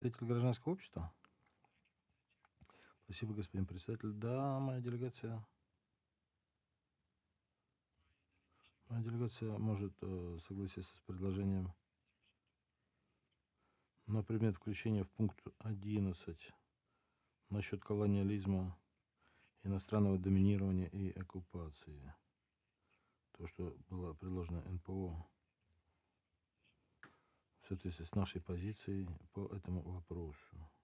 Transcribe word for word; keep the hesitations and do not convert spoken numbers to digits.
Представитель гражданского общества? Спасибо, господин председатель. Да, моя делегация моя делегация может, э, согласиться с предложением на предмет включения в пункт одиннадцать насчет колониализма, иностранного доминирования и оккупации. То, что было предложено эн пэ о в соответствии с нашей позицией по этому вопросу.